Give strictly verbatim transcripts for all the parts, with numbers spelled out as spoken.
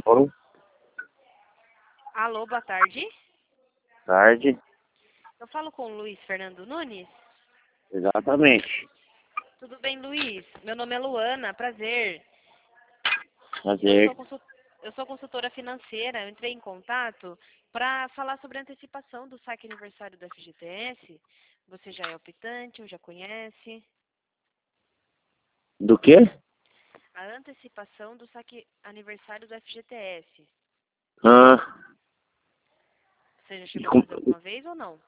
Oi, Alô, boa tarde. tarde. Eu falo com o Luiz Fernando Nunes. Exatamente. Tudo bem, Luiz? Meu nome é Luana, prazer. Eu sou, Prazer. consul... eu sou consultora financeira. Eu entrei em contato para falar sobre a antecipação do saque aniversário do F G T S. Você já é optante ou já conhece? Do quê? A antecipação do saque aniversário do F G T S. Ah, Você já chegou a desculpa. fazer alguma vez ou não?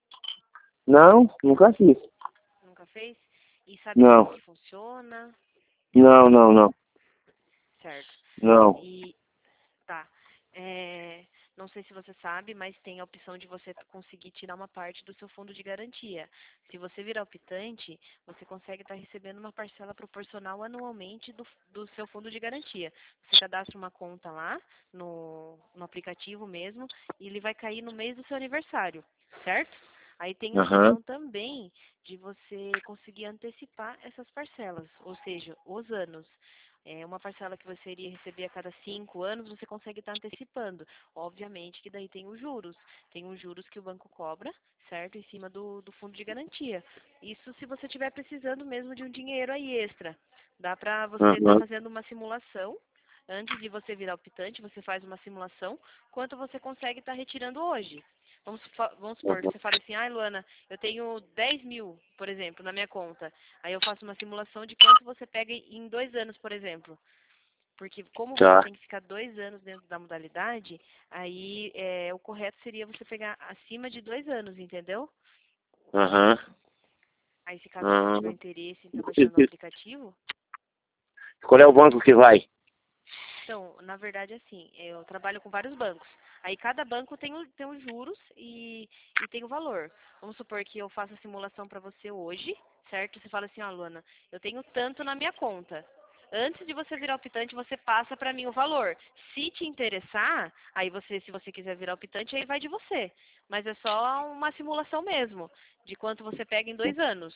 Não, nunca fiz. Nunca fez? E sabe como Não, que funciona? não, não, não. Certo. Não. E Tá. É, não sei se você sabe, mas tem a opção de você conseguir tirar uma parte do seu fundo de garantia. Se você virar optante, você consegue estar recebendo uma parcela proporcional anualmente do, do seu fundo de garantia. Você cadastra uma conta lá no, no aplicativo mesmo e ele vai cair no mês do seu aniversário, certo? Aí tem a Aham, opção também de você conseguir antecipar essas parcelas, ou seja, os anos. É uma parcela que você iria receber a cada cinco anos, você consegue estar antecipando. Obviamente que daí tem os juros. Tem os juros que o banco cobra, certo? Em cima do, do fundo de garantia. Isso se você estiver precisando mesmo de um dinheiro aí extra. Dá para você estar aham, fazendo uma simulação. Antes de você virar optante, você faz uma simulação. Quanto você consegue estar retirando hoje. Vamos, fa- vamos supor que aham. você fale assim, ai Luana, eu tenho dez mil, por exemplo, na minha conta. Aí eu faço uma simulação de quanto você pega em dois anos, por exemplo. Porque como você Tá. tem que ficar dois anos dentro da modalidade, aí é, o correto seria você pegar acima de dois anos, entendeu? Aham. Aí se caso você tiver Aham. interesse em estar baixando o aplicativo, Qual é o banco que vai? então, na verdade, assim, eu trabalho com vários bancos. Aí cada banco tem, o- tem os juros e, e tem o valor. Vamos supor que eu faça a simulação para você hoje, certo? Você fala assim, ah, Luana, eu tenho tanto na minha conta. Antes de você virar optante, você passa para mim o valor. Se te interessar, aí você, se você quiser virar optante, aí vai de você. Mas é só uma simulação mesmo, de quanto você pega em dois anos.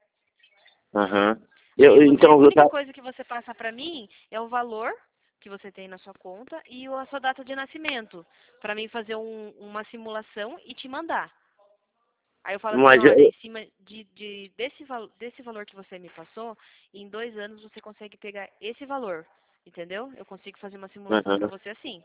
Aham. Aí Eu, você, a então, eu única tá. coisa que você passa para mim é o valor que você tem na sua conta e a sua data de nascimento, para mim fazer um- uma simulação e te mandar. Aí eu falo assim, Mas olha, eu. em cima de, de- desse, val- desse valor que você me passou, em dois anos você consegue pegar esse valor, entendeu? Eu consigo fazer uma simulação para Aham. você assim.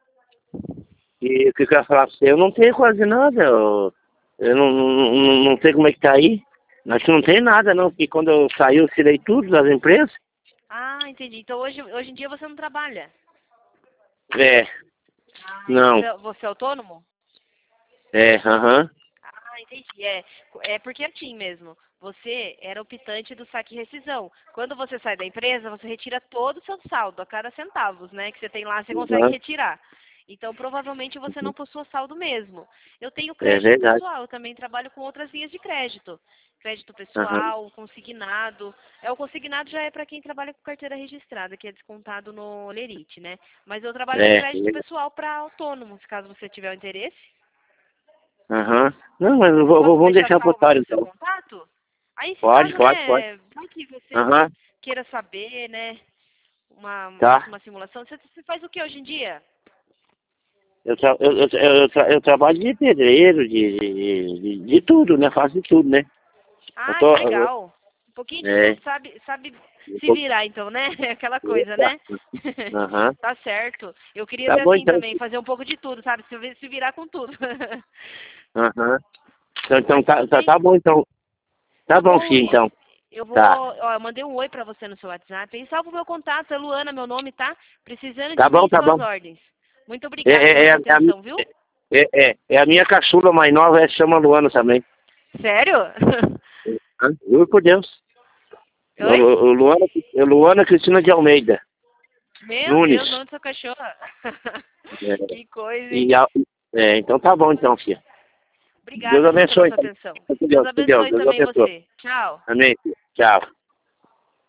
E o que eu ia falar pra você? Eu não tenho quase nada. Eu, eu não, não, não, não sei como é que tá aí. Acho que não tem nada, não. Porque quando eu saí, eu tirei tudo das empresas. Ah, entendi. Então hoje, hoje em dia você não trabalha. É. Ah, e Não. você, você é autônomo? É. Aham. Ah, entendi. É, é porque assim mesmo, você era optante do saque e rescisão. Quando você sai da empresa, você retira todo o seu saldo, a cada centavos, né, que você tem lá, você consegue Aham. retirar. Então, provavelmente você não possua saldo mesmo. Eu tenho É crédito verdade. pessoal, eu também trabalho com outras linhas de crédito. Crédito Aham. pessoal, consignado. É, o consignado já é para quem trabalha com carteira registrada, que é descontado no Lerite, né? Mas eu trabalho com É. crédito pessoal para autônomos, caso você tiver o interesse. Aham. Não, mas eu vou, vou- Posso vamos deixar deixar pro salvo aqui otário, o seu então. contato? Aí, se Pode, caso, pode, pode. né, vai que você Aham. queira saber, né, uma, faça Tá. uma simulação. Você, você faz o que hoje em dia? Eu, tra eu, eu, eu, eu, tra eu trabalho de pedreiro, de, de, de, de tudo, né? Faço de tudo, né? Eu Ah, tô. que Eu, legal. Um pouquinho de é. tudo, sabe, sabe Eu se tô, virar, então, né? Aquela coisa, eita. né? Aham. Tá certo. Eu queria Tá ser bom, assim então. também, fazer um pouco de tudo, sabe? Se vi- se virar com tudo. Aham. Então, então Mas tá, tudo tá, bem. tá bom, então. Tá Tá bom, bom, filho, Luiz. então. Eu vou, Tá. ó, eu mandei um oi pra você no seu WhatsApp. E salva o meu contato, é Luana, meu nome, tá? Precisando Tá de bom, mim, tá estou às bom. ordens. Muito É, obrigada é, pela é, sua é, a, mi- atenção, viu? é, é, é a minha caçula mais nova, ela se chama Luana também. Sério? Hã? Juro por Deus. Lu- Oi? Lu- Luana, Luana Cristina de Almeida. Meu Nunes. Deus, nome da sua cachorra. É, Que coisa, hein? e a- é, então tá bom, então, filha. Deus Obrigada, viu, pela abençoe. sua Então. atenção. Que Deus Deus, que Deus, abençoe Deus também abençoe. você. Tchau. Amém. Tchau.